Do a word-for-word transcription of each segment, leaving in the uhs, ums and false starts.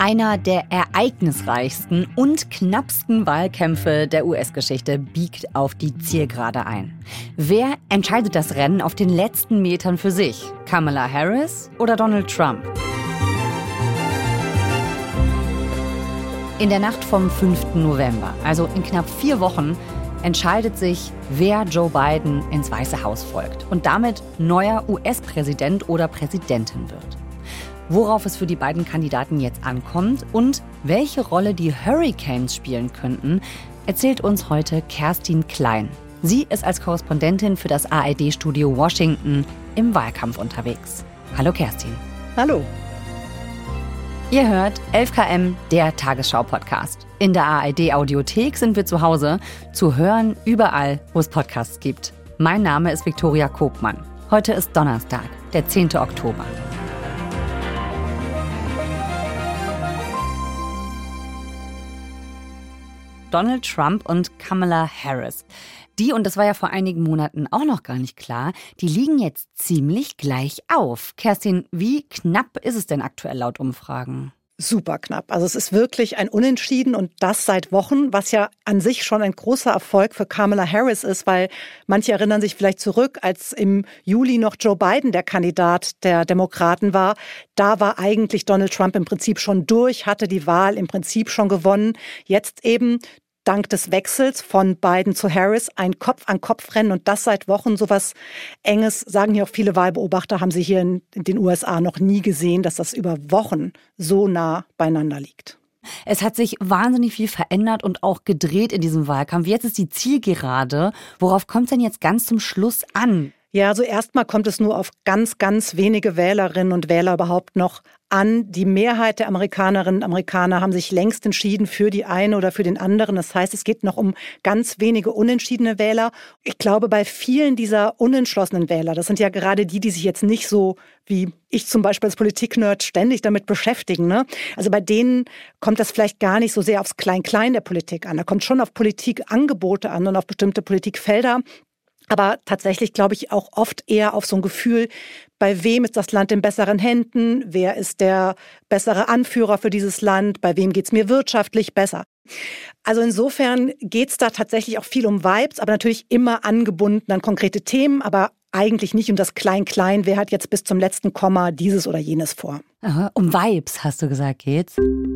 Einer der ereignisreichsten und knappsten Wahlkämpfe der U S-Geschichte biegt auf die Zielgerade ein. Wer entscheidet das Rennen auf den letzten Metern für sich? Kamala Harris oder Donald Trump? In der Nacht vom fünften November, also in knapp vier Wochen, entscheidet sich, wer Joe Biden ins Weiße Haus folgt und damit neuer U S-Präsident oder Präsidentin wird. Worauf es für die beiden Kandidaten jetzt ankommt und welche Rolle die Hurricanes spielen könnten, erzählt uns heute Kerstin Klein. Sie ist als Korrespondentin für das A R D-Studio Washington im Wahlkampf unterwegs. Hallo Kerstin. Hallo. Ihr hört elf Kilometer, der Tagesschau-Podcast. In der A R D-Audiothek sind wir zu Hause, zu hören überall, wo es Podcasts gibt. Mein Name ist Viktoria Kobmann. Heute ist Donnerstag, der zehnte Oktober. Donald Trump und Kamala Harris. Die, und das war ja vor einigen Monaten auch noch gar nicht klar, die liegen jetzt ziemlich gleich auf. Kerstin, wie knapp ist es denn aktuell laut Umfragen? Super knapp. Also es ist wirklich ein Unentschieden und das seit Wochen, was ja an sich schon ein großer Erfolg für Kamala Harris ist, weil manche erinnern sich vielleicht zurück, als im Juli noch Joe Biden der Kandidat der Demokraten war. Da war eigentlich Donald Trump im Prinzip schon durch, hatte die Wahl im Prinzip schon gewonnen. Jetzt eben dank des Wechsels von Biden zu Harris ein Kopf-an-Kopf-Rennen und das seit Wochen. Sowas Enges, sagen hier auch viele Wahlbeobachter, haben sie hier in den U S A noch nie gesehen, dass das über Wochen so nah beieinander liegt. Es hat sich wahnsinnig viel verändert und auch gedreht in diesem Wahlkampf. Jetzt ist die Zielgerade. Worauf kommt es denn jetzt ganz zum Schluss an? Ja, also erstmal kommt es nur auf ganz, ganz wenige Wählerinnen und Wähler überhaupt noch an. Die Mehrheit der Amerikanerinnen und Amerikaner haben sich längst entschieden für die eine oder für den anderen. Das heißt, es geht noch um ganz wenige unentschiedene Wähler. Ich glaube, bei vielen dieser unentschlossenen Wähler, das sind ja gerade die, die sich jetzt nicht so wie ich zum Beispiel als Politiknerd ständig damit beschäftigen, ne? Also bei denen kommt das vielleicht gar nicht so sehr aufs Klein-Klein der Politik an. Da kommt schon auf Politikangebote an und auf bestimmte Politikfelder. Aber tatsächlich glaube ich auch oft eher auf so ein Gefühl, bei wem ist das Land in besseren Händen, wer ist der bessere Anführer für dieses Land, bei wem geht es mir wirtschaftlich besser. Also insofern geht es da tatsächlich auch viel um Vibes, aber natürlich immer angebunden an konkrete Themen, aber eigentlich nicht um das Klein-Klein, wer hat jetzt bis zum letzten Komma dieses oder jenes vor. Aha, um Vibes, hast du gesagt, geht's?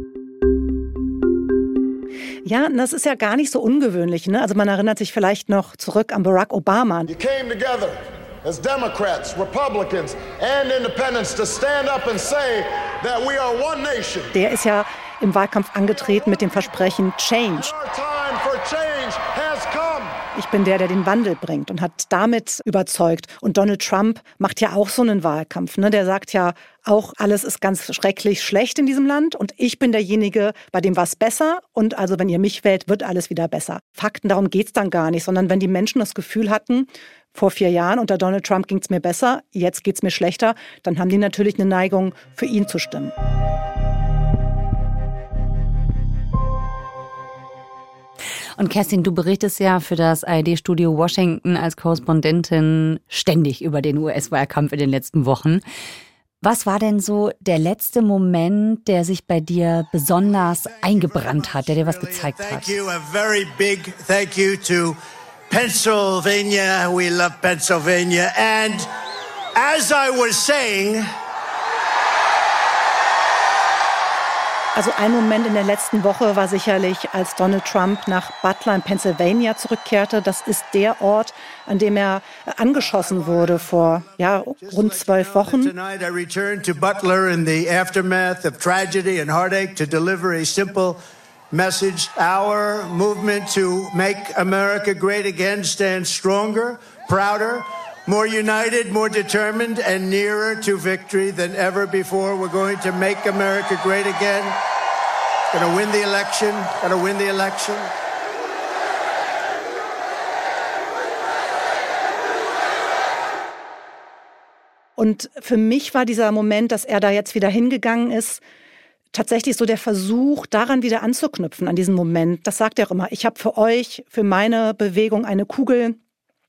Ja, das ist ja gar nicht so ungewöhnlich, ne? Also man erinnert sich vielleicht noch zurück an Barack Obama. You came together as Democrats, Republicans and independents to stand up and say that we are one nation. Der ist ja im Wahlkampf angetreten mit dem Versprechen Change. Our time for change has come. Ich bin der, der den Wandel bringt und hat damit überzeugt. Und Donald Trump macht ja auch so einen Wahlkampf, ne? Der sagt ja auch, alles ist ganz schrecklich schlecht in diesem Land und ich bin derjenige, bei dem war es besser und also wenn ihr mich wählt, wird alles wieder besser. Fakten, darum geht's dann gar nicht, sondern wenn die Menschen das Gefühl hatten, vor vier Jahren unter Donald Trump ging's mir besser, jetzt geht's mir schlechter, dann haben die natürlich eine Neigung, für ihn zu stimmen. Und Kerstin, du berichtest ja für das A R D-Studio Washington als Korrespondentin ständig über den U S-Wahlkampf in den letzten Wochen. Was war denn so der letzte Moment, der sich bei dir besonders eingebrannt hat, der dir was gezeigt hat? Thank you, a very big thank you to Pennsylvania. We love Pennsylvania. And as I was saying, Also ein Moment in der letzten Woche war sicherlich, als Donald Trump nach Butler in Pennsylvania zurückkehrte. Das ist der Ort, an dem er angeschossen wurde vor ja, rund zwölf Wochen. Tonight I return to Butler in the aftermath of tragedy and heartache to deliver a simple message. Our movement to make America great again stands stronger, prouder, more united, more determined, and nearer to victory than ever before. We're going to make America great again. Gonna win the election. Gonna win the election. Und für mich war dieser Moment, dass er da jetzt wieder hingegangen ist, tatsächlich so der Versuch, daran wieder anzuknüpfen, an diesen Moment. Das sagt er auch immer. Ich habe für euch, für meine Bewegung eine Kugel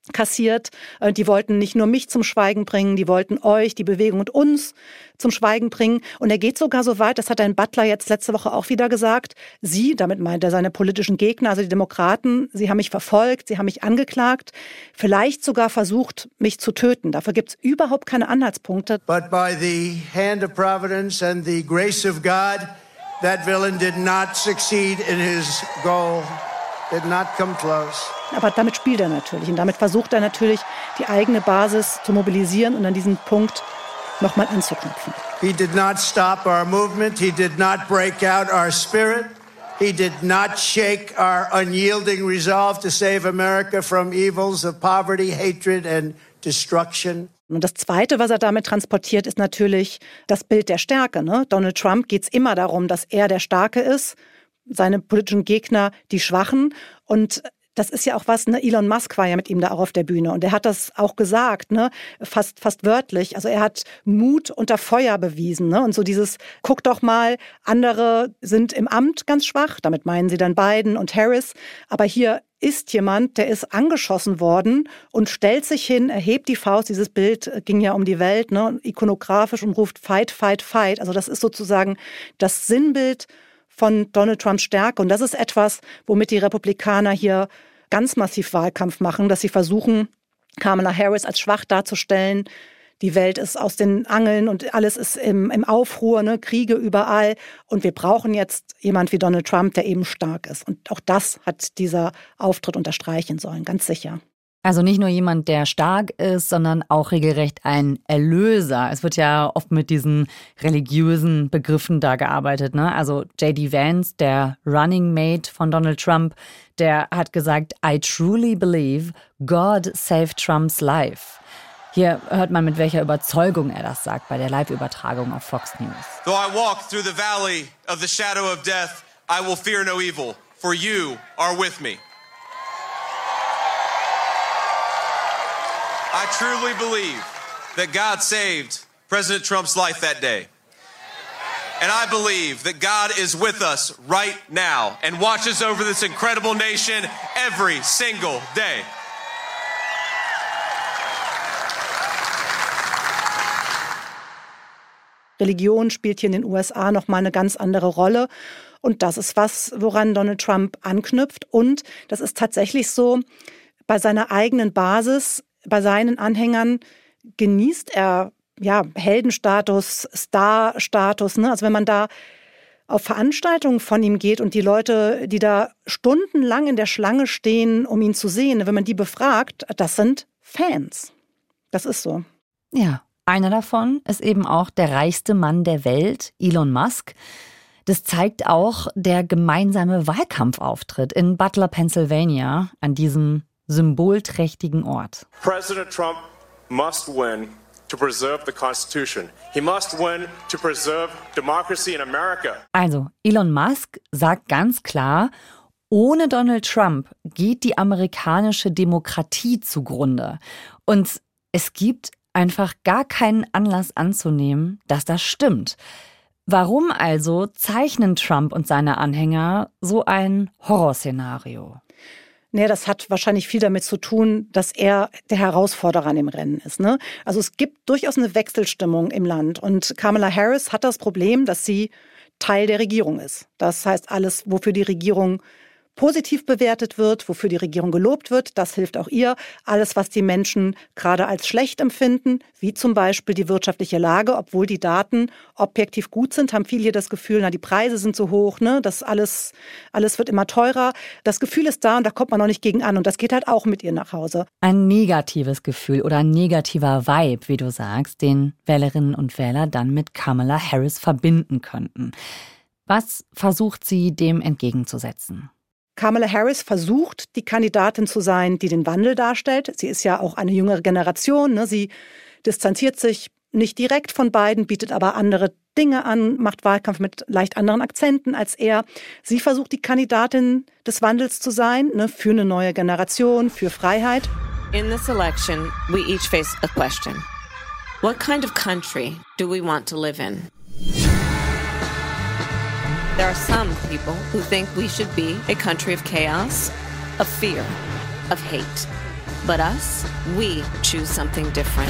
kassiert. Die wollten nicht nur mich zum Schweigen bringen, die wollten euch, die Bewegung und uns zum Schweigen bringen. Und er geht sogar so weit, das hat ein Butler jetzt letzte Woche auch wieder gesagt, sie, damit meint er seine politischen Gegner, also die Demokraten, sie haben mich verfolgt, sie haben mich angeklagt, vielleicht sogar versucht, mich zu töten. Dafür gibt es überhaupt keine Anhaltspunkte. But by the hand of providence and the grace of God, that villain did not succeed in his goal, did not come close. Aber damit spielt er natürlich und damit versucht er natürlich, die eigene Basis zu mobilisieren und an diesen Punkt nochmal anzuknüpfen. He did not stop our movement. He did not break out our spirit. He did not shake our unyielding resolve to save America from evils of poverty, hatred and destruction. Und das Zweite, was er damit transportiert, ist natürlich das Bild der Stärke. Ne? Donald Trump geht es immer darum, dass er der Starke ist, seine politischen Gegner die Schwachen. Und das ist ja auch was, ne? Elon Musk war ja mit ihm da auch auf der Bühne und er hat das auch gesagt, ne? fast, fast wörtlich. Also er hat Mut unter Feuer bewiesen. Ne? Und so dieses, guck doch mal, andere sind im Amt ganz schwach, damit meinen sie dann Biden und Harris. Aber hier ist jemand, der ist angeschossen worden und stellt sich hin, erhebt die Faust. Dieses Bild ging ja um die Welt, ne? Ikonografisch und ruft Fight, Fight, Fight. Also das ist sozusagen das Sinnbild von Donald Trumps Stärke. Und das ist etwas, womit die Republikaner hier ganz massiv Wahlkampf machen, dass sie versuchen, Kamala Harris als schwach darzustellen. Die Welt ist aus den Angeln und alles ist im, im Aufruhr, ne? Kriege überall. Und wir brauchen jetzt jemand wie Donald Trump, der eben stark ist. Und auch das hat dieser Auftritt unterstreichen sollen, ganz sicher. Also nicht nur jemand, der stark ist, sondern auch regelrecht ein Erlöser. Es wird ja oft mit diesen religiösen Begriffen da gearbeitet, ne? Also J D Vance, der Running Mate von Donald Trump, der hat gesagt, I truly believe God saved Trump's life. Hier hört man, mit welcher Überzeugung er das sagt bei der Live-Übertragung auf Fox News. Though I walk through the valley of the shadow of death, I will fear no evil, for you are with me. I truly believe that God saved President Trump's life that day. And I believe that God is with us right now and watches over this incredible nation every single day. Religion spielt hier in den U S A nochmal eine ganz andere Rolle. Und das ist was, woran Donald Trump anknüpft. Und das ist tatsächlich so, bei seiner eigenen Basis, bei seinen Anhängern genießt er ja Heldenstatus, Starstatus. Ne? Also wenn man da auf Veranstaltungen von ihm geht und die Leute, die da stundenlang in der Schlange stehen, um ihn zu sehen, wenn man die befragt, das sind Fans. Das ist so. Ja, einer davon ist eben auch der reichste Mann der Welt, Elon Musk. Das zeigt auch der gemeinsame Wahlkampfauftritt in Butler, Pennsylvania, an diesem symbolträchtigen Ort. President Trump must win to preserve the Constitution. He must win to preserve democracy in America. Also, Elon Musk sagt ganz klar, ohne Donald Trump geht die amerikanische Demokratie zugrunde. Und es gibt einfach gar keinen Anlass anzunehmen, dass das stimmt. Warum also zeichnen Trump und seine Anhänger so ein Horrorszenario? Nee, das hat wahrscheinlich viel damit zu tun, dass er der Herausforderer im Rennen ist. Ne? Also es gibt durchaus eine Wechselstimmung im Land. Und Kamala Harris hat das Problem, dass sie Teil der Regierung ist. Das heißt, alles, wofür die Regierung positiv bewertet wird, wofür die Regierung gelobt wird, das hilft auch ihr. Alles, was die Menschen gerade als schlecht empfinden, wie zum Beispiel die wirtschaftliche Lage, obwohl die Daten objektiv gut sind, haben viele hier das Gefühl, na, die Preise sind so hoch, ne, das alles, alles wird immer teurer. Das Gefühl ist da und da kommt man noch nicht gegen an und das geht halt auch mit ihr nach Hause. Ein negatives Gefühl oder ein negativer Vibe, wie du sagst, den Wählerinnen und Wähler dann mit Kamala Harris verbinden könnten. Was versucht sie dem entgegenzusetzen? Kamala Harris versucht, die Kandidatin zu sein, die den Wandel darstellt. Sie ist ja auch eine jüngere Generation. Ne? Sie distanziert sich nicht direkt von Biden, bietet aber andere Dinge an, macht Wahlkampf mit leicht anderen Akzenten als er. Sie versucht, die Kandidatin des Wandels zu sein, ne? Für eine neue Generation, für Freiheit. In this election, we each face a question. What kind of country do we want to live in? There are some people who think we should be a country of chaos, of fear, of hate. But us, we choose something different.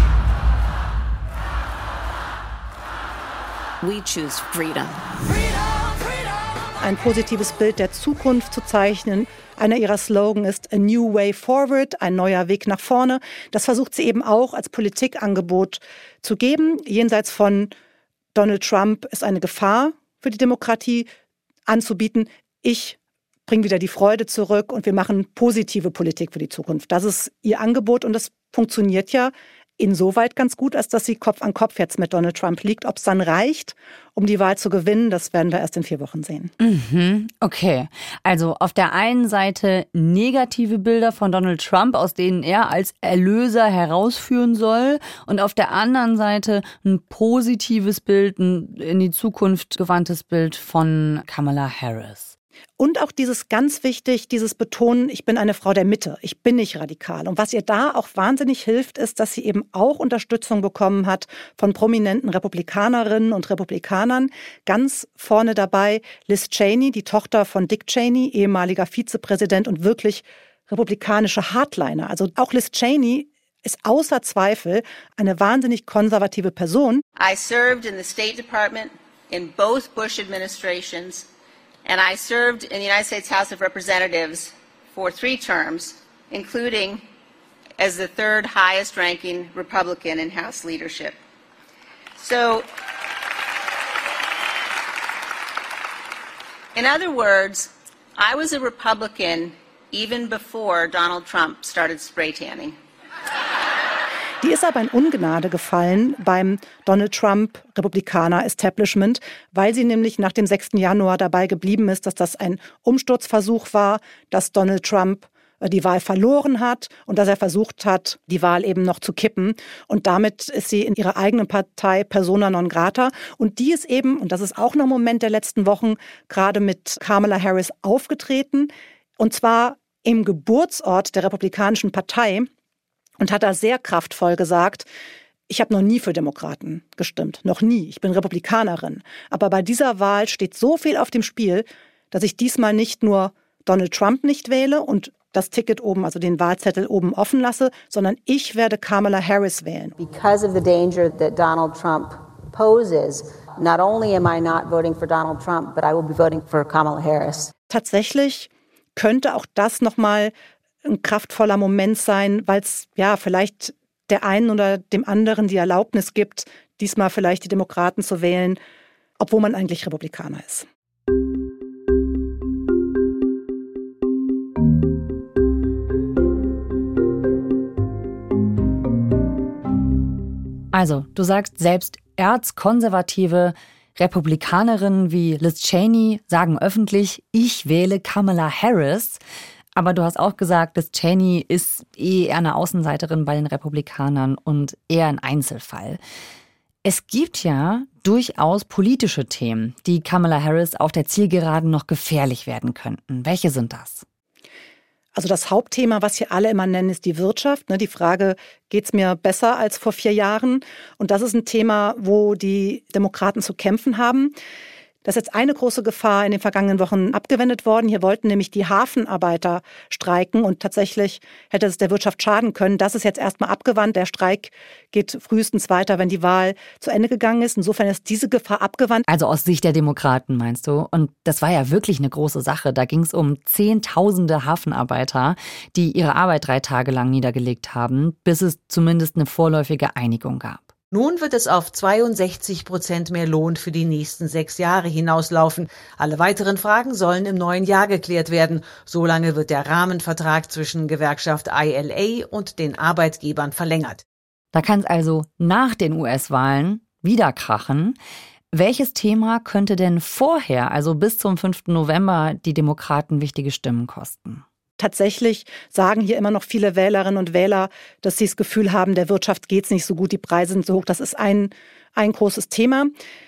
We choose freedom. Ein positives Bild der Zukunft zu zeichnen. Einer ihrer Slogan ist A New Way Forward, ein neuer Weg nach vorne. Das versucht sie eben auch als Politikangebot zu geben. Jenseits von Donald Trump ist eine Gefahr für die Demokratie anzubieten. Ich bringe wieder die Freude zurück und wir machen positive Politik für die Zukunft. Das ist ihr Angebot und das funktioniert ja insoweit ganz gut, als dass sie Kopf an Kopf jetzt mit Donald Trump liegt. Ob es dann reicht, um die Wahl zu gewinnen, das werden wir erst in vier Wochen sehen. Mhm, okay. Also auf der einen Seite negative Bilder von Donald Trump, aus denen er als Erlöser herausführen soll. Und auf der anderen Seite ein positives Bild, ein in die Zukunft gewandtes Bild von Kamala Harris. Und auch dieses ganz wichtig, dieses Betonen, ich bin eine Frau der Mitte, ich bin nicht radikal. Und was ihr da auch wahnsinnig hilft, ist, dass sie eben auch Unterstützung bekommen hat von prominenten Republikanerinnen und Republikanern. Ganz vorne dabei Liz Cheney, die Tochter von Dick Cheney, ehemaliger Vizepräsident und wirklich republikanische Hardliner. Also auch Liz Cheney ist außer Zweifel eine wahnsinnig konservative Person. I served in the State Department in both Bush administrations. And I served in the United States House of Representatives for three terms, including as the third highest ranking Republican in House leadership. So, in other words, I was a Republican even before Donald Trump started spray tanning. Die ist aber in Ungnade gefallen beim Donald Trump Republikaner-Establishment, weil sie nämlich nach dem sechsten Januar dabei geblieben ist, dass das ein Umsturzversuch war, dass Donald Trump die Wahl verloren hat und dass er versucht hat, die Wahl eben noch zu kippen. Und damit ist sie in ihrer eigenen Partei persona non grata. Und die ist eben, und das ist auch noch ein Moment der letzten Wochen, gerade mit Kamala Harris aufgetreten. Und zwar im Geburtsort der Republikanischen Partei. Und hat da sehr kraftvoll gesagt, ich habe noch nie für Demokraten gestimmt, noch nie. Ich bin Republikanerin. Aber bei dieser Wahl steht so viel auf dem Spiel, dass ich diesmal nicht nur Donald Trump nicht wähle und das Ticket oben, also den Wahlzettel oben offen lasse, sondern ich werde Kamala Harris wählen. Because of the danger that Donald Trump poses, not only am I not voting for Donald Trump, but I will be voting for Kamala Harris. Tatsächlich könnte auch das nochmal ein kraftvoller Moment sein, weil es ja vielleicht der einen oder dem anderen die Erlaubnis gibt, diesmal vielleicht die Demokraten zu wählen, obwohl man eigentlich Republikaner ist. Also, du sagst, selbst erzkonservative Republikanerinnen wie Liz Cheney sagen öffentlich, ich wähle Kamala Harris. Aber du hast auch gesagt, Liz Cheney ist eh eher eine Außenseiterin bei den Republikanern und eher ein Einzelfall. Es gibt ja durchaus politische Themen, die Kamala Harris auf der Zielgeraden noch gefährlich werden könnten. Welche sind das? Also das Hauptthema, was hier alle immer nennen, ist die Wirtschaft. Die Frage, geht es mir besser als vor vier Jahren? Und das ist ein Thema, wo die Demokraten zu kämpfen haben. Das ist jetzt eine große Gefahr in den vergangenen Wochen abgewendet worden. Hier wollten nämlich die Hafenarbeiter streiken und tatsächlich hätte es der Wirtschaft schaden können. Das ist jetzt erstmal abgewandt. Der Streik geht frühestens weiter, wenn die Wahl zu Ende gegangen ist. Insofern ist diese Gefahr abgewandt. Also aus Sicht der Demokraten, meinst du? Und das war ja wirklich eine große Sache. Da ging es um Zehntausende Hafenarbeiter, die ihre Arbeit drei Tage lang niedergelegt haben, bis es zumindest eine vorläufige Einigung gab. Nun wird es auf zweiundsechzig Prozent mehr Lohn für die nächsten sechs Jahre hinauslaufen. Alle weiteren Fragen sollen im neuen Jahr geklärt werden. Solange wird der Rahmenvertrag zwischen Gewerkschaft I L A und den Arbeitgebern verlängert. Da kann es also nach den U S-Wahlen wieder krachen. Welches Thema könnte denn vorher, also bis zum fünften November, die Demokraten wichtige Stimmen kosten? Tatsächlich sagen hier immer noch viele Wählerinnen und Wähler, dass sie das Gefühl haben, der Wirtschaft geht es nicht so gut, die Preise sind so hoch. Das ist ein, ein großes Thema.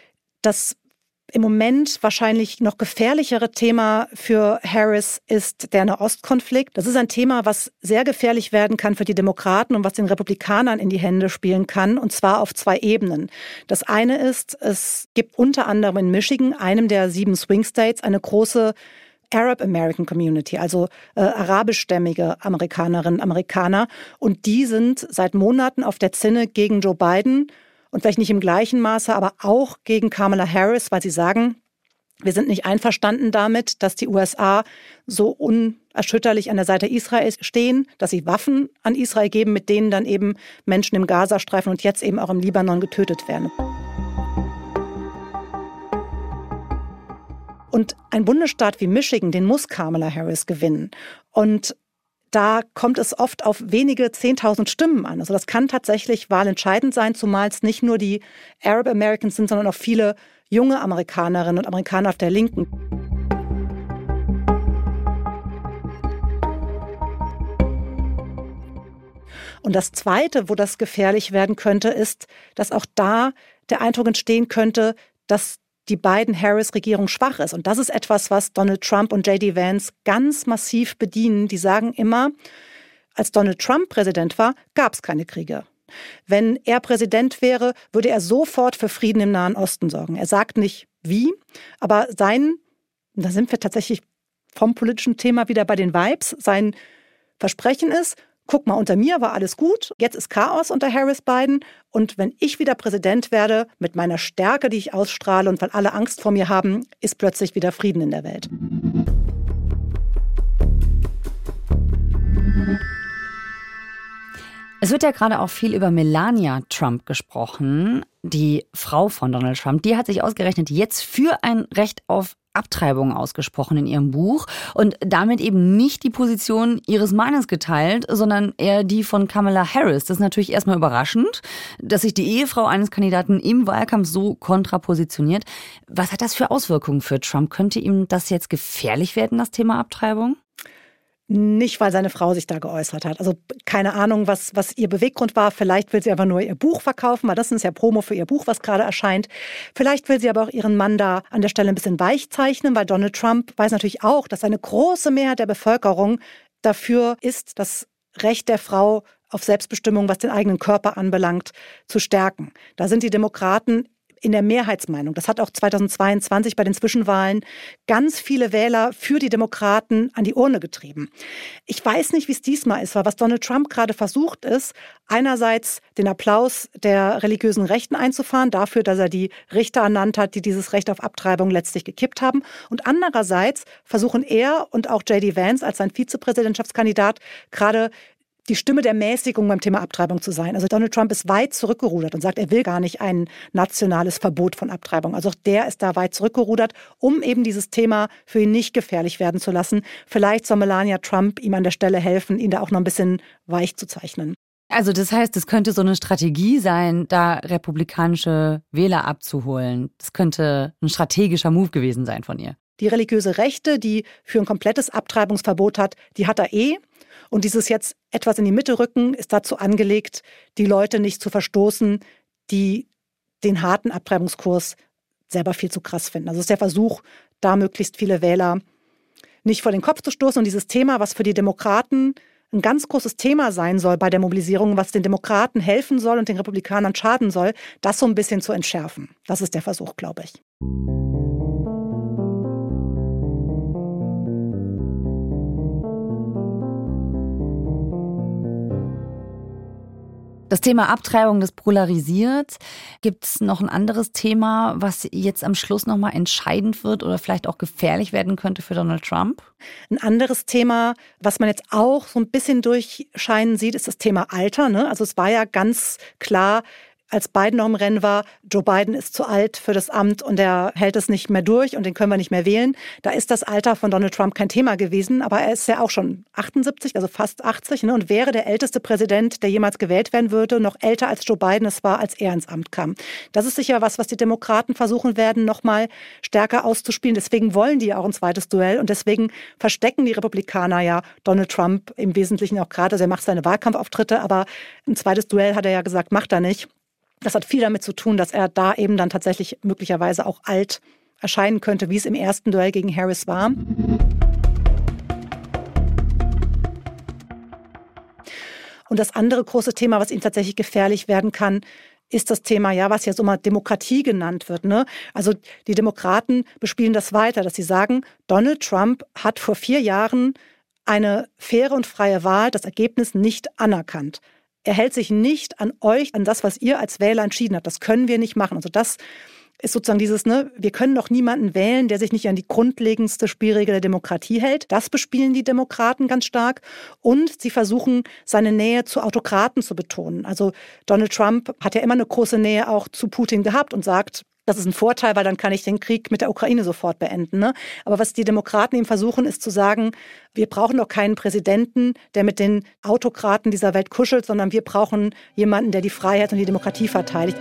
Das im Moment wahrscheinlich noch gefährlichere Thema für Harris ist der Nahostkonflikt. Das ist ein Thema, was sehr gefährlich werden kann für die Demokraten und was den Republikanern in die Hände spielen kann, und zwar auf zwei Ebenen. Das eine ist, es gibt unter anderem in Michigan, einem der sieben Swing States, eine große Arab American Community, also äh, arabischstämmige Amerikanerinnen und Amerikaner. Und die sind seit Monaten auf der Zinne gegen Joe Biden und vielleicht nicht im gleichen Maße, aber auch gegen Kamala Harris, weil sie sagen, wir sind nicht einverstanden damit, dass die U S A so unerschütterlich an der Seite Israels stehen, dass sie Waffen an Israel geben, mit denen dann eben Menschen im Gazastreifen und jetzt eben auch im Libanon getötet werden. Und ein Bundesstaat wie Michigan, den muss Kamala Harris gewinnen. Und da kommt es oft auf wenige zehntausend Stimmen an. Also das kann tatsächlich wahlentscheidend sein, zumal es nicht nur die Arab Americans sind, sondern auch viele junge Amerikanerinnen und Amerikaner auf der Linken. Und das Zweite, wo das gefährlich werden könnte, ist, dass auch da der Eindruck entstehen könnte, dass die Biden-Harris-Regierung schwach ist. Und das ist etwas, was Donald Trump und J D Vance ganz massiv bedienen. Die sagen immer, als Donald Trump Präsident war, gab es keine Kriege. Wenn er Präsident wäre, würde er sofort für Frieden im Nahen Osten sorgen. Er sagt nicht wie, aber sein, da sind wir tatsächlich vom politischen Thema wieder bei den Vibes, sein Versprechen ist, guck mal, unter mir war alles gut, jetzt ist Chaos unter Harris-Biden und wenn ich wieder Präsident werde, mit meiner Stärke, die ich ausstrahle und weil alle Angst vor mir haben, ist plötzlich wieder Frieden in der Welt. Es wird ja gerade auch viel über Melania Trump gesprochen, die Frau von Donald Trump. Die hat sich ausgerechnet jetzt für ein Recht auf Abtreibung ausgesprochen in ihrem Buch und damit eben nicht die Position ihres Mannes geteilt, sondern eher die von Kamala Harris. Das ist natürlich erstmal überraschend, dass sich die Ehefrau eines Kandidaten im Wahlkampf so kontrapositioniert. Was hat das für Auswirkungen für Trump? Könnte ihm das jetzt gefährlich werden, das Thema Abtreibung? Nicht, weil seine Frau sich da geäußert hat. Also keine Ahnung, was, was ihr Beweggrund war. Vielleicht will sie aber nur ihr Buch verkaufen, weil das ist ja Promo für ihr Buch, was gerade erscheint. Vielleicht will sie aber auch ihren Mann da an der Stelle ein bisschen weich zeichnen, weil Donald Trump weiß natürlich auch, dass eine große Mehrheit der Bevölkerung dafür ist, das Recht der Frau auf Selbstbestimmung, was den eigenen Körper anbelangt, zu stärken. Da sind die Demokraten in der Mehrheitsmeinung. Das hat auch zweitausendzweiundzwanzig bei den Zwischenwahlen ganz viele Wähler für die Demokraten an die Urne getrieben. Ich weiß nicht, wie es diesmal ist, weil was Donald Trump gerade versucht ist, einerseits den Applaus der religiösen Rechten einzufahren, dafür, dass er die Richter ernannt hat, die dieses Recht auf Abtreibung letztlich gekippt haben. Und andererseits versuchen er und auch J D Vance als sein Vizepräsidentschaftskandidat gerade die Stimme der Mäßigung beim Thema Abtreibung zu sein. Also Donald Trump ist weit zurückgerudert und sagt, er will gar nicht ein nationales Verbot von Abtreibung. Also auch der ist da weit zurückgerudert, um eben dieses Thema für ihn nicht gefährlich werden zu lassen. Vielleicht soll Melania Trump ihm an der Stelle helfen, ihn da auch noch ein bisschen weich zu zeichnen. Also das heißt, es könnte so eine Strategie sein, da republikanische Wähler abzuholen. Das könnte ein strategischer Move gewesen sein von ihr. Die religiöse Rechte, die für ein komplettes Abtreibungsverbot hat, die hat er eh. Und dieses jetzt etwas in die Mitte rücken, ist dazu angelegt, die Leute nicht zu verstoßen, die den harten Abtreibungskurs selber viel zu krass finden. Also es ist der Versuch, da möglichst viele Wähler nicht vor den Kopf zu stoßen. Und dieses Thema, was für die Demokraten ein ganz großes Thema sein soll bei der Mobilisierung, was den Demokraten helfen soll und den Republikanern schaden soll, das so ein bisschen zu entschärfen. Das ist der Versuch, glaube ich. Das Thema Abtreibung, das polarisiert. Gibt es noch ein anderes Thema, was jetzt am Schluss nochmal entscheidend wird oder vielleicht auch gefährlich werden könnte für Donald Trump? Ein anderes Thema, was man jetzt auch so ein bisschen durchscheinen sieht, ist das Thema Alter. Ne? Also es war ja ganz klar, als Biden noch im Rennen war, Joe Biden ist zu alt für das Amt und er hält es nicht mehr durch und den können wir nicht mehr wählen. Da ist das Alter von Donald Trump kein Thema gewesen, aber er ist ja auch schon achtundsiebzig, also fast achtzig, ne, und wäre der älteste Präsident, der jemals gewählt werden würde, noch älter als Joe Biden es war, als er ins Amt kam. Das ist sicher was, was die Demokraten versuchen werden, noch mal stärker auszuspielen. Deswegen wollen die ja auch ein zweites Duell und deswegen verstecken die Republikaner ja Donald Trump im Wesentlichen auch gerade. Also er macht seine Wahlkampfauftritte, aber ein zweites Duell hat er ja gesagt, macht er nicht. Das hat viel damit zu tun, dass er da eben dann tatsächlich möglicherweise auch alt erscheinen könnte, wie es im ersten Duell gegen Harris war. Und das andere große Thema, was ihm tatsächlich gefährlich werden kann, ist das Thema, ja, was jetzt immer Demokratie genannt wird. Ne? Also die Demokraten bespielen das weiter, dass sie sagen, Donald Trump hat vor vier Jahren eine faire und freie Wahl, das Ergebnis nicht anerkannt. Er hält sich nicht an euch, an das, was ihr als Wähler entschieden habt. Das können wir nicht machen. Also das ist sozusagen dieses, ne, wir können doch niemanden wählen, der sich nicht an die grundlegendste Spielregel der Demokratie hält. Das bespielen die Demokraten ganz stark. Und sie versuchen, seine Nähe zu Autokraten zu betonen. Also Donald Trump hat ja immer eine große Nähe auch zu Putin gehabt und sagt, das ist ein Vorteil, weil dann kann ich den Krieg mit der Ukraine sofort beenden. Ne? Aber was die Demokraten eben versuchen, ist zu sagen, wir brauchen doch keinen Präsidenten, der mit den Autokraten dieser Welt kuschelt, sondern wir brauchen jemanden, der die Freiheit und die Demokratie verteidigt.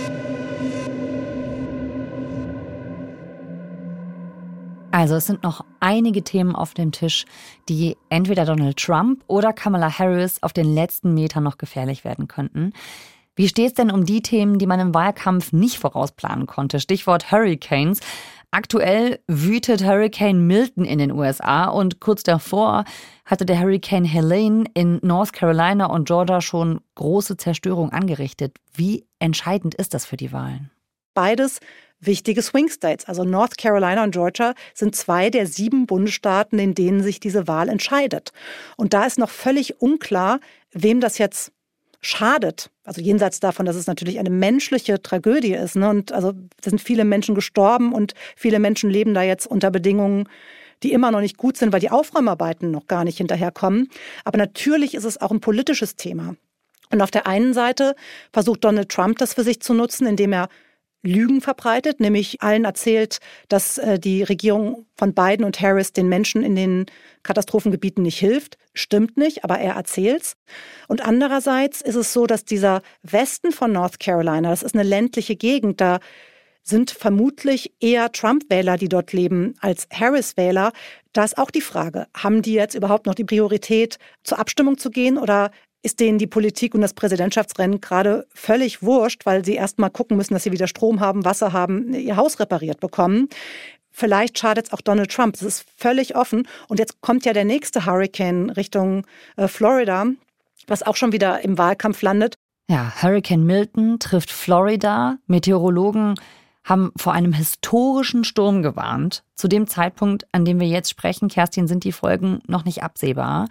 Also es sind noch einige Themen auf dem Tisch, die entweder Donald Trump oder Kamala Harris auf den letzten Metern noch gefährlich werden könnten. Wie steht es denn um die Themen, die man im Wahlkampf nicht vorausplanen konnte? Stichwort Hurricanes. Aktuell wütet Hurricane Milton in den U S A und kurz davor hatte der Hurricane Helene in North Carolina und Georgia schon große Zerstörung angerichtet. Wie entscheidend ist das für die Wahlen? Beides wichtige Swing States, also North Carolina und Georgia, sind zwei der sieben Bundesstaaten, in denen sich diese Wahl entscheidet. Und da ist noch völlig unklar, wem das jetzt schadet. Also jenseits davon, dass es natürlich eine menschliche Tragödie ist. Ne? Und also sind viele Menschen gestorben und viele Menschen leben da jetzt unter Bedingungen, die immer noch nicht gut sind, weil die Aufräumarbeiten noch gar nicht hinterherkommen. Aber natürlich ist es auch ein politisches Thema. Und auf der einen Seite versucht Donald Trump, das für sich zu nutzen, indem er Lügen verbreitet, nämlich allen erzählt, dass äh, die Regierung von Biden und Harris den Menschen in den Katastrophengebieten nicht hilft. Stimmt nicht, aber er erzählt's. Und andererseits ist es so, dass dieser Westen von North Carolina, das ist eine ländliche Gegend, da sind vermutlich eher Trump-Wähler, die dort leben, als Harris-Wähler. Da ist auch die Frage, haben die jetzt überhaupt noch die Priorität, zur Abstimmung zu gehen oder ist denen die Politik und das Präsidentschaftsrennen gerade völlig wurscht, weil sie erst mal gucken müssen, dass sie wieder Strom haben, Wasser haben, ihr Haus repariert bekommen. Vielleicht schadet es auch Donald Trump. Das ist völlig offen. Und jetzt kommt ja der nächste Hurricane Richtung äh, Florida, was auch schon wieder im Wahlkampf landet. Ja, Hurricane Milton trifft Florida. Meteorologen haben vor einem historischen Sturm gewarnt. Zu dem Zeitpunkt, an dem wir jetzt sprechen, Kerstin, sind die Folgen noch nicht absehbar.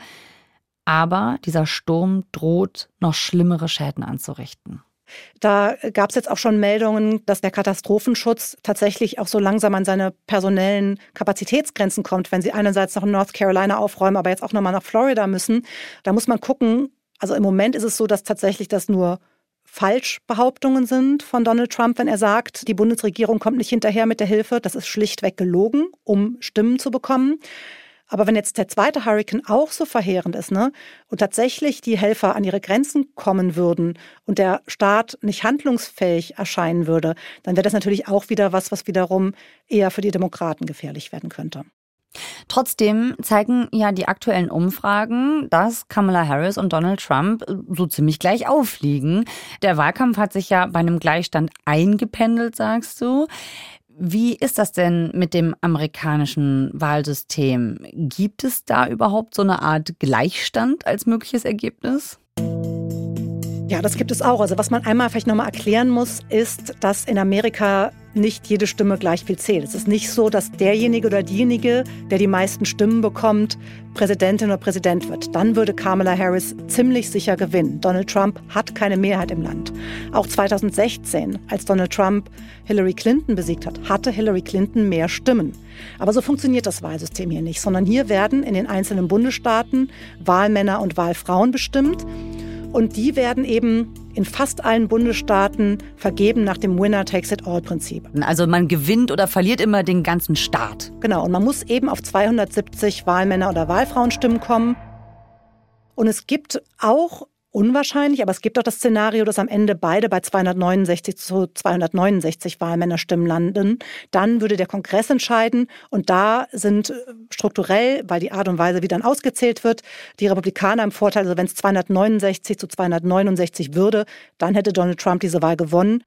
Aber dieser Sturm droht, noch schlimmere Schäden anzurichten. Da gab es jetzt auch schon Meldungen, dass der Katastrophenschutz tatsächlich auch so langsam an seine personellen Kapazitätsgrenzen kommt, wenn sie einerseits noch in North Carolina aufräumen, aber jetzt auch nochmal nach Florida müssen. Da muss man gucken, also im Moment ist es so, dass tatsächlich das nur Falschbehauptungen sind von Donald Trump, wenn er sagt, die Bundesregierung kommt nicht hinterher mit der Hilfe. Das ist schlichtweg gelogen, um Stimmen zu bekommen. Aber wenn jetzt der zweite Hurricane auch so verheerend ist, ne, und tatsächlich die Helfer an ihre Grenzen kommen würden und der Staat nicht handlungsfähig erscheinen würde, dann wäre das natürlich auch wieder was, was wiederum eher für die Demokraten gefährlich werden könnte. Trotzdem zeigen ja die aktuellen Umfragen, dass Kamala Harris und Donald Trump so ziemlich gleich aufliegen. Der Wahlkampf hat sich ja bei einem Gleichstand eingependelt, sagst du. Wie ist das denn mit dem amerikanischen Wahlsystem? Gibt es da überhaupt so eine Art Gleichstand als mögliches Ergebnis? Ja, das gibt es auch. Also was man einmal vielleicht nochmal erklären muss, ist, dass in Amerika nicht jede Stimme gleich viel zählt. Es ist nicht so, dass derjenige oder diejenige, der die meisten Stimmen bekommt, Präsidentin oder Präsident wird. Dann würde Kamala Harris ziemlich sicher gewinnen. Donald Trump hat keine Mehrheit im Land. Auch zweitausendsechzehn, als Donald Trump Hillary Clinton besiegt hat, hatte Hillary Clinton mehr Stimmen. Aber so funktioniert das Wahlsystem hier nicht, sondern hier werden in den einzelnen Bundesstaaten Wahlmänner und Wahlfrauen bestimmt. Und die werden eben in fast allen Bundesstaaten vergeben nach dem Winner-Takes-it-all-Prinzip. Also man gewinnt oder verliert immer den ganzen Staat. Genau, und man muss eben auf zweihundertsiebzig Wahlmänner- oder Wahlfrauenstimmen kommen. Und es gibt auch, unwahrscheinlich, aber es gibt auch das Szenario, dass am Ende beide bei zweihundertneunundsechzig zu zweihundertneunundsechzig Wahlmännerstimmen landen. Dann würde der Kongress entscheiden und da sind strukturell, weil die Art und Weise, wie dann ausgezählt wird, die Republikaner im Vorteil. Also wenn es zweihundertneunundsechzig zu zweihundertneunundsechzig würde, dann hätte Donald Trump diese Wahl gewonnen.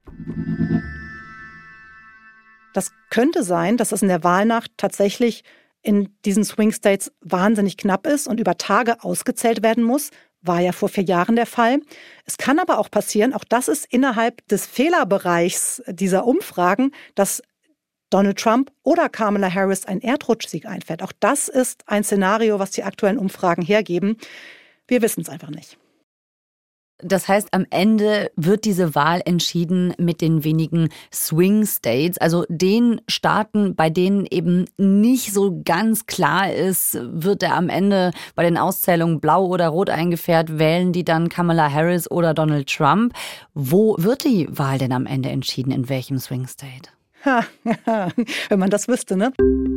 Das könnte sein, dass es in der Wahlnacht tatsächlich in diesen Swing States wahnsinnig knapp ist und über Tage ausgezählt werden muss, war ja vor vier Jahren der Fall. Es kann aber auch passieren, auch das ist innerhalb des Fehlerbereichs dieser Umfragen, dass Donald Trump oder Kamala Harris einen Erdrutschsieg einfährt. Auch das ist ein Szenario, was die aktuellen Umfragen hergeben. Wir wissen es einfach nicht. Das heißt, am Ende wird diese Wahl entschieden mit den wenigen Swing States, also den Staaten, bei denen eben nicht so ganz klar ist, wird er am Ende bei den Auszählungen blau oder rot eingefärbt, wählen die dann Kamala Harris oder Donald Trump. Wo wird die Wahl denn am Ende entschieden, in welchem Swing State? Ha, wenn man das wüsste, ne?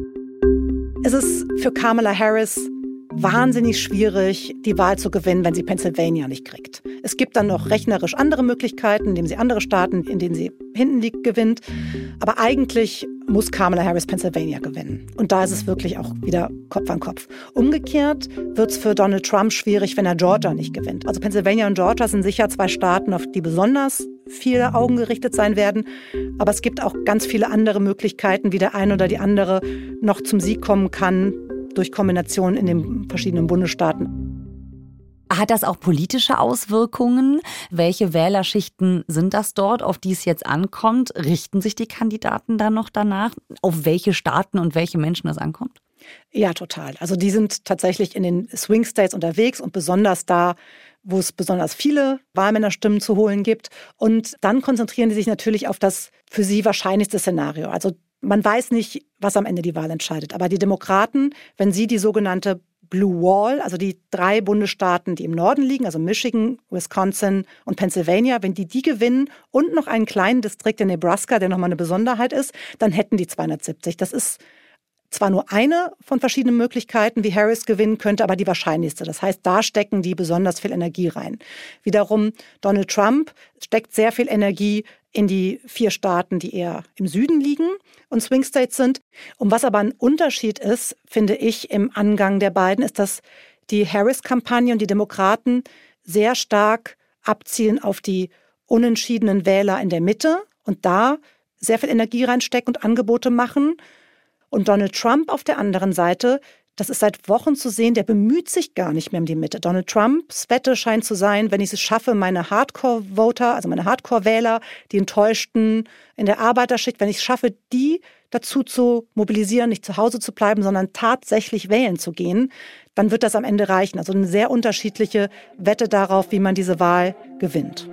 Es ist für Kamala Harris wahnsinnig schwierig, die Wahl zu gewinnen, wenn sie Pennsylvania nicht kriegt. Es gibt dann noch rechnerisch andere Möglichkeiten, indem sie andere Staaten, in denen sie hinten liegt, gewinnt. Aber eigentlich muss Kamala Harris Pennsylvania gewinnen. Und da ist es wirklich auch wieder Kopf an Kopf. Umgekehrt wird es für Donald Trump schwierig, wenn er Georgia nicht gewinnt. Also Pennsylvania und Georgia sind sicher zwei Staaten, auf die besonders viele Augen gerichtet sein werden. Aber es gibt auch ganz viele andere Möglichkeiten, wie der eine oder die andere noch zum Sieg kommen kann, durch Kombinationen in den verschiedenen Bundesstaaten. Hat das auch politische Auswirkungen? Welche Wählerschichten sind das dort, auf die es jetzt ankommt? Richten sich die Kandidaten dann noch danach, auf welche Staaten und welche Menschen das ankommt? Ja, total. Also die sind tatsächlich in den Swing States unterwegs und besonders da, wo es besonders viele Wahlmännerstimmen zu holen gibt. Und dann konzentrieren die sich natürlich auf das für sie wahrscheinlichste Szenario. Also man weiß nicht, was am Ende die Wahl entscheidet. Aber die Demokraten, wenn sie die sogenannte Blue Wall, also die drei Bundesstaaten, die im Norden liegen, also Michigan, Wisconsin und Pennsylvania, wenn die die gewinnen und noch einen kleinen Distrikt in Nebraska, der nochmal eine Besonderheit ist, dann hätten die zweihundertsiebzig. Das ist zwar nur eine von verschiedenen Möglichkeiten, wie Harris gewinnen könnte, aber die wahrscheinlichste. Das heißt, da stecken die besonders viel Energie rein. Wiederum Donald Trump steckt sehr viel Energie in die vier Staaten, die eher im Süden liegen und Swing States sind. Und was aber ein Unterschied ist, finde ich, im Angang der beiden, ist, dass die Harris-Kampagne und die Demokraten sehr stark abzielen auf die unentschiedenen Wähler in der Mitte und da sehr viel Energie reinstecken und Angebote machen. Und Donald Trump auf der anderen Seite, das ist seit Wochen zu sehen, der bemüht sich gar nicht mehr um die Mitte. Donald Trumps Wette scheint zu sein, wenn ich es schaffe, meine Hardcore-Voter, also meine Hardcore-Wähler, die Enttäuschten in der Arbeiterschicht, wenn ich es schaffe, die dazu zu mobilisieren, nicht zu Hause zu bleiben, sondern tatsächlich wählen zu gehen, dann wird das am Ende reichen. Also eine sehr unterschiedliche Wette darauf, wie man diese Wahl gewinnt.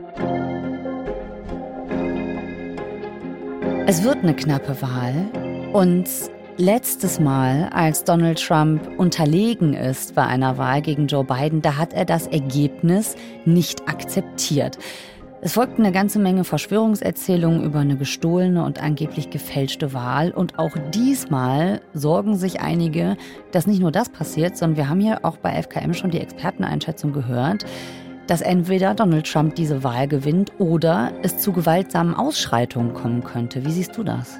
Es wird eine knappe Wahl und letztes Mal, als Donald Trump unterlegen ist bei einer Wahl gegen Joe Biden, da hat er das Ergebnis nicht akzeptiert. Es folgten eine ganze Menge Verschwörungserzählungen über eine gestohlene und angeblich gefälschte Wahl. Und auch diesmal sorgen sich einige, dass nicht nur das passiert, sondern wir haben hier auch bei F K M schon die Experteneinschätzung gehört, dass entweder Donald Trump diese Wahl gewinnt oder es zu gewaltsamen Ausschreitungen kommen könnte. Wie siehst du das?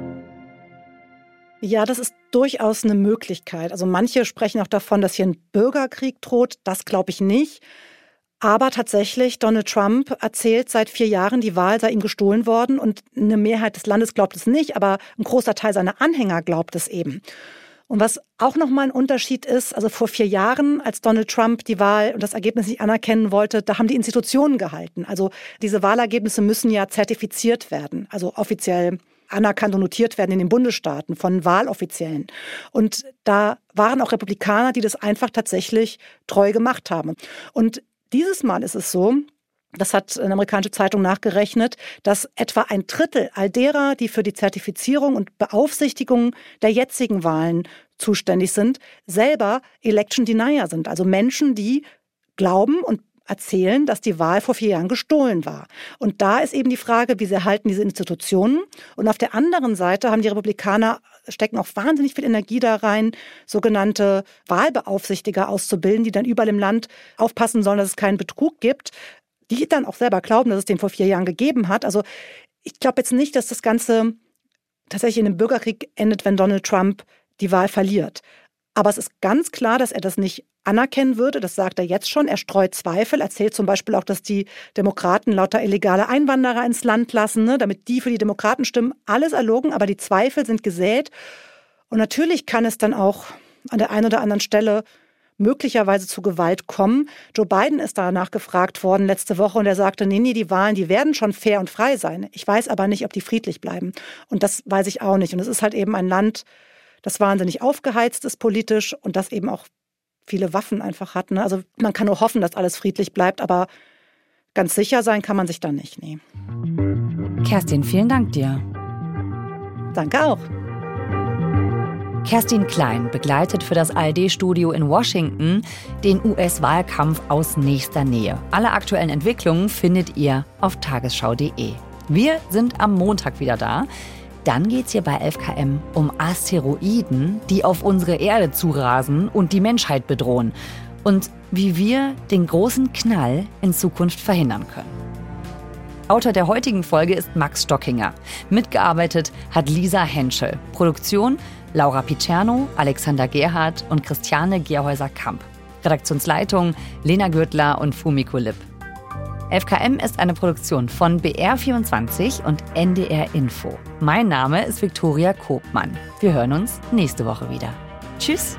Ja, das ist durchaus eine Möglichkeit. Also manche sprechen auch davon, dass hier ein Bürgerkrieg droht. Das glaube ich nicht. Aber tatsächlich, Donald Trump erzählt seit vier Jahren, die Wahl sei ihm gestohlen worden. Und eine Mehrheit des Landes glaubt es nicht, aber ein großer Teil seiner Anhänger glaubt es eben. Und was auch nochmal ein Unterschied ist, also vor vier Jahren, als Donald Trump die Wahl und das Ergebnis nicht anerkennen wollte, da haben die Institutionen gehalten. Also diese Wahlergebnisse müssen ja zertifiziert werden, also offiziell anerkannt und notiert werden in den Bundesstaaten von Wahloffiziellen. Und da waren auch Republikaner, die das einfach tatsächlich treu gemacht haben. Und dieses Mal ist es so, das hat eine amerikanische Zeitung nachgerechnet, dass etwa ein Drittel all derer, die für die Zertifizierung und Beaufsichtigung der jetzigen Wahlen zuständig sind, selber Election Denier sind. Also Menschen, die glauben und erzählen, dass die Wahl vor vier Jahren gestohlen war. Und da ist eben die Frage, wie sie halten diese Institutionen. Und auf der anderen Seite haben die Republikaner, stecken auch wahnsinnig viel Energie da rein, sogenannte Wahlbeaufsichtiger auszubilden, die dann überall im Land aufpassen sollen, dass es keinen Betrug gibt, die dann auch selber glauben, dass es den vor vier Jahren gegeben hat. Also ich glaube jetzt nicht, dass das Ganze tatsächlich in einem Bürgerkrieg endet, wenn Donald Trump die Wahl verliert. Aber es ist ganz klar, dass er das nicht anerkennen würde. Das sagt er jetzt schon. Er streut Zweifel, erzählt zum Beispiel auch, dass die Demokraten lauter illegale Einwanderer ins Land lassen, ne, damit die für die Demokraten stimmen. Alles erlogen, aber die Zweifel sind gesät. Und natürlich kann es dann auch an der einen oder anderen Stelle möglicherweise zu Gewalt kommen. Joe Biden ist danach gefragt worden letzte Woche und er sagte, nee, nee, die Wahlen, die werden schon fair und frei sein. Ich weiß aber nicht, ob die friedlich bleiben. Und das weiß ich auch nicht. Und es ist halt eben ein Land, das wahnsinnig aufgeheizt ist politisch und das eben auch viele Waffen einfach hat. Ne? Also man kann nur hoffen, dass alles friedlich bleibt, aber ganz sicher sein kann man sich da nicht. Nee. Kerstin, vielen Dank dir. Danke auch. Kerstin Klein begleitet für das A R D-Studio in Washington den U S-Wahlkampf aus nächster Nähe. Alle aktuellen Entwicklungen findet ihr auf tagesschau punkt de. Wir sind am Montag wieder da. Dann geht's hier bei elf Kilometer pro Stunde um Asteroiden, die auf unsere Erde zurasen und die Menschheit bedrohen. Und wie wir den großen Knall in Zukunft verhindern können. Autor der heutigen Folge ist Max Stockinger. Mitgearbeitet hat Lisa Henschel. Produktion Laura Picerno, Alexander Gerhardt und Christiane Gerhäuser-Kamp. Redaktionsleitung Lena Gürtler und Fumiko Lipp. elf Kilometer pro Stunde ist eine Produktion von B R vierundzwanzig und N D R Info. Mein Name ist Viktoria Kobmann. Wir hören uns nächste Woche wieder. Tschüss!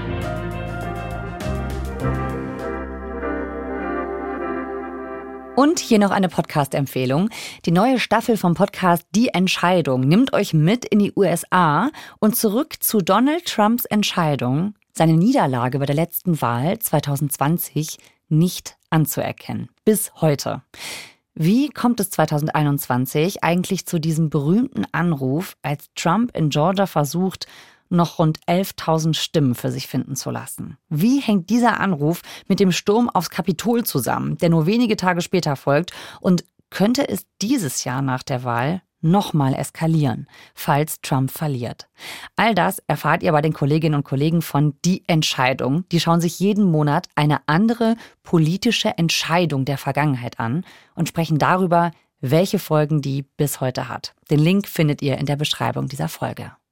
Und hier noch eine Podcast-Empfehlung. Die neue Staffel vom Podcast Die Entscheidung nimmt euch mit in die U S A und zurück zu Donald Trumps Entscheidung, seine Niederlage bei der letzten Wahl zwanzig zwanzig nicht anzuerkennen. Bis heute. Wie kommt es zwanzig einundzwanzig eigentlich zu diesem berühmten Anruf, als Trump in Georgia versucht, noch rund elftausend Stimmen für sich finden zu lassen? Wie hängt dieser Anruf mit dem Sturm aufs Kapitol zusammen, der nur wenige Tage später folgt? Und könnte es dieses Jahr nach der Wahl nochmal eskalieren, falls Trump verliert? All das erfahrt ihr bei den Kolleginnen und Kollegen von Die Entscheidung. Die schauen sich jeden Monat eine andere politische Entscheidung der Vergangenheit an und sprechen darüber, welche Folgen die bis heute hat. Den Link findet ihr in der Beschreibung dieser Folge.